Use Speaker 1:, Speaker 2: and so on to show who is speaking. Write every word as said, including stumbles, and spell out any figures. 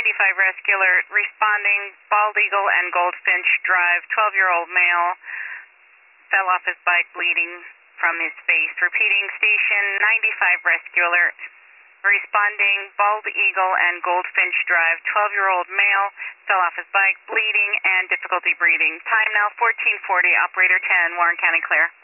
Speaker 1: fifty-five Rescue Alert, responding Bald Eagle and Goldfinch Drive, twelve-year-old male, fell off his bike bleeding from his face. Repeating, Station ninety-five Rescue Alert, responding Bald Eagle and Goldfinch Drive, twelve-year-old male, fell off his bike bleeding and difficulty breathing. Time now fourteen forty, Operator ten, Warren County clear.